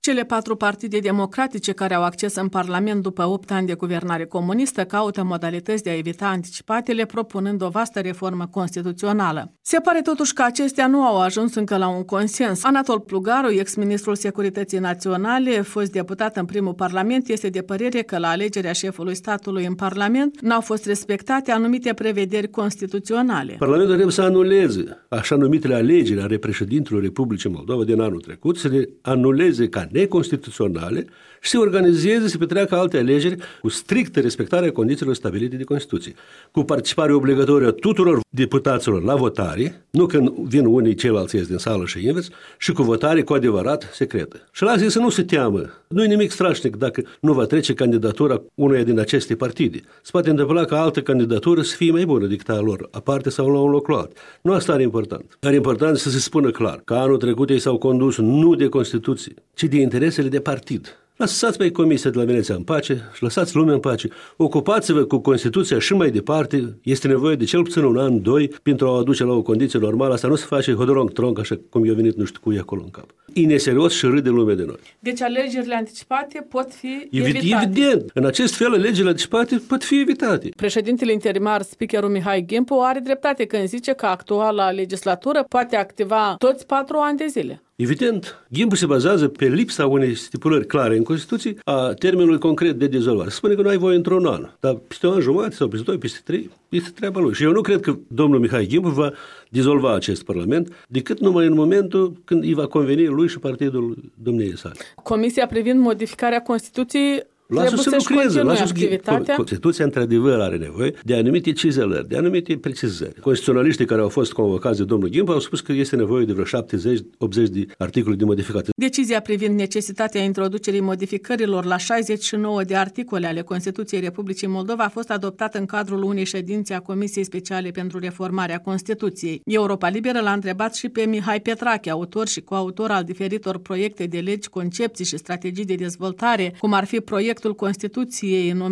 Cele 4 partide democratice care au acces în Parlament după 8 ani de guvernare comunistă caută modalități de a evita anticipatele, propunând o vastă reformă constituțională. Se pare totuși că acestea nu au ajuns încă la un consens. Anatol Plugaru, ex-ministrul Securității Naționale, fost deputat în primul Parlament, este de părere că la alegerea șefului statului în Parlament n-au fost respectate anumite prevederi constituționale. Parlamentul trebuie să anuleze așa numitele alegeri ale președintelui Republicii Moldova din anul trecut, să le anuleze ca neconstituționale și să organizeze, să petreacă alte alegeri cu strictă respectare a condițiilor stabilite de Constituție, cu participare obligatorie a tuturor deputaților la votare, nu când vin unii ceilalți ies din sală și invers, și cu votare cu adevărat secretă. Și la să nu se teamă. Nu e nimic strașnic dacă nu va trece candidatura unuia din aceste partide. Se poate întâmpla ca altă candidatură să fie mai bună decât a lor, aparte sau la un loc luat. Nu asta are important. Are important să se spună clar că anul trecut ei s-au condus nu de Constituție, ci de interesele de partid. Lăsați pe Comisia de la Veneția în pace și lăsați lumea în pace. Ocupați-vă cu Constituția și mai departe. Este nevoie de cel puțin un an, 2, pentru a o aduce la o condiție normală. Asta nu se face hodorong-tronc, așa cum i-a venit nu știu cui acolo în cap. E neserios și râde lumea de noi. Deci alegerile anticipate pot fi evitate. Evident. În acest fel, alegerile anticipate pot fi evitate. Președintele interimar, speakerul Mihai Gimpu, are dreptate când zice că actuala legislatură poate activa toți 4 ani de zile. Evident, Gimpu se bazează pe lipsa unei stipulări clare în Constituție a termenului concret de dizolvare. Spune că nu ai voie într-un an, dar peste un an jumătate sau peste 2, peste 3, este treaba lui. Și eu nu cred că domnul Mihai Gimpu va dizolva acest Parlament decât numai în momentul când îi va conveni lui și partidul domniei sale. Comisia privind modificarea Constituției lasă să lucreze, Constituția într-adevăr are nevoie de anumite cizelări, de anumite precizări. Constituționaliștii care au fost convocați de domnul Gimpu au spus că este nevoie de vreo 70-80 de articole de modificate. Decizia privind necesitatea introducerii modificărilor la 69 de articole ale Constituției Republicii Moldova a fost adoptată în cadrul unei ședințe a Comisiei Speciale pentru Reformarea Constituției. Europa Liberă l-a întrebat și pe Mihai Petrache, autor și coautor al diferitor proiecte de legi, concepții și strategii de dezvoltare, cum ar fi proiectul Constituției în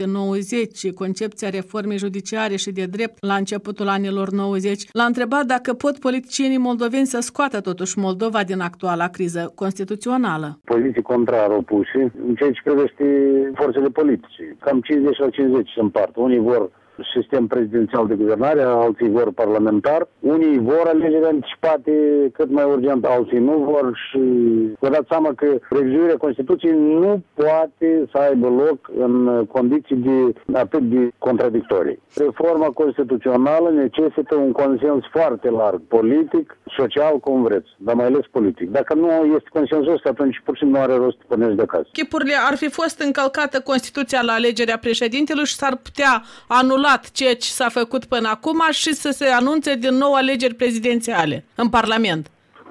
1990, concepția reformei judiciare și de drept la începutul anilor 90. L-a întrebat dacă pot politicienii moldoveni să scoată totuși Moldova din actuala criză constituțională. Poziții contrar opuse în ceea ce privește forțele politice. Cam 50 la 50 se împart. Unii vor sistem prezidențial de guvernare, alții vor parlamentar. Unii vor alegeri anticipate cât mai urgent, alții nu vor și vă dați seama că revizuirea Constituției nu poate să aibă loc în condiții atât de contradictorii. Reforma constituțională necesită un consens foarte larg, politic, social, cum vreți, dar mai ales politic. Dacă nu este consensus, atunci pur și simplu nu are rost să pornești de acasă. Chipurile ar fi fost încălcată Constituția la alegerea președintelui și s-ar putea anula ceea ce s-a făcut până acum și să se anunțe din nou alegeri prezidențiale în Parlament.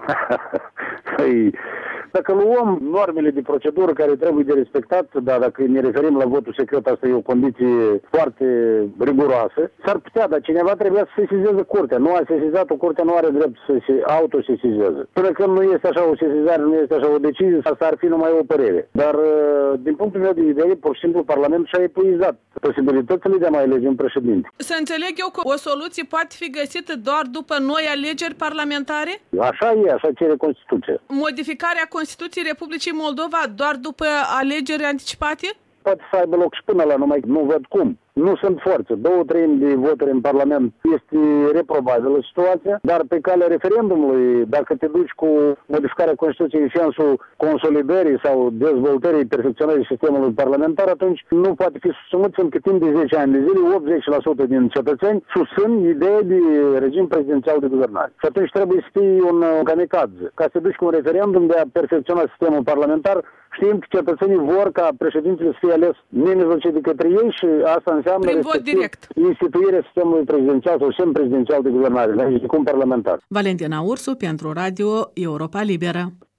Dacă luăm normele de procedură care trebuie de respectat, dar dacă ne referim la votul secret, asta e o condiție foarte riguroasă, s-ar putea, dar cineva trebuia să sesizeze curtea. Nu a sesizat-o, curtea nu are drept să se autosesizeze. Până când nu este așa o sesizare, nu este așa o decizie, asta ar fi numai o părere. Dar, din punctul meu de vedere, pur și simplu, Parlamentul și-a epuizat posibilitățile de a mai alege un președinte. Să înțeleg eu că o soluție poate fi găsită doar după noi alegeri parlamentare? Așa e, așa cere Constituția. Modificarea Constituției Republicii Moldova doar după alegeri anticipate? Poate să aibă loc și până la numai nu văd cum. Nu sunt forțe. 2/3 de voturi în Parlament este reprobabilă situația, dar pe calea referendumului, dacă te duci cu modificarea Constituției în sensul consolidării sau dezvoltării, perfecționării sistemului parlamentar, atunci nu poate fi susținut încă timp de 10 ani de zile, 80% din cetățeni susțin ideea de regim prezidențial de guvernare. Și atunci trebuie să fii un kamikaze. Ca să te duci cu un referendum de a perfecționa sistemul parlamentar, știm că cetățenii vor ca președintele să fie ales nemijlocit de către ei și asta înseamnă prin vot direct. Instituirea sistemului prezidențial sau semiprezidențial de guvernare, cum parlamentar. Valentina Ursu pentru Radio Europa Liberă.